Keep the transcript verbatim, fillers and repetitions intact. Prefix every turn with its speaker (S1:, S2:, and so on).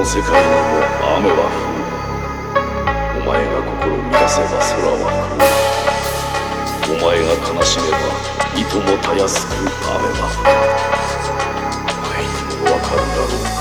S1: 世界にも雨は降る。お前が心乱せば空は降る。お前が悲しめばいともたやすく雨は降る。お前にもわかるだろう。